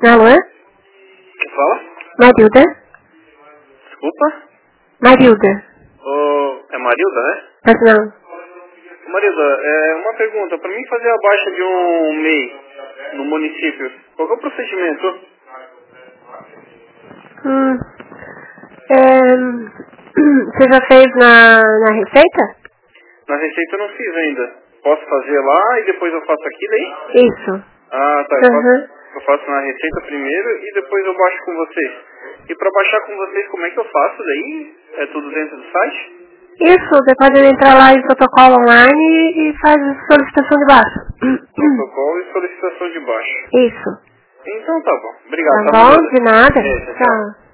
Alô? Quem fala? Marilda? Desculpa? Marilda. É Marilda, né? Mas não. Marilda, uma pergunta. Para mim fazer a baixa de um MEI no município, qual que é o procedimento? Você já fez na Receita? Na Receita eu não fiz ainda. Posso fazer lá e depois eu faço aqui daí? Isso. Ah, tá. Uhum. Eu faço na Receita primeiro e depois eu baixo com vocês. E para baixar com vocês, como é que eu faço daí? É tudo dentro do site? Isso, você pode entrar lá em protocolo online e faz a solicitação de baixa. Protocolo e solicitação de baixo. Isso. Então tá bom. Obrigado, Tá tá, bom? Marilda? De nada. Tchau. Tchau.